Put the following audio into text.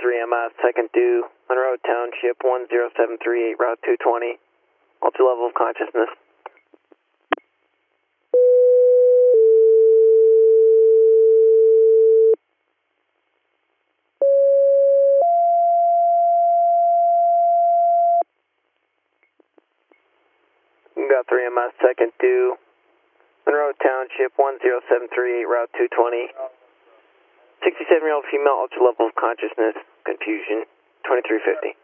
3MS, second due, Monroe Township, 10738, Route 220. What's your level of consciousness? Got 3MS, second due, Monroe Township, 10738, Route 220. 67-year-old female, ultra level of consciousness, confusion, 2350.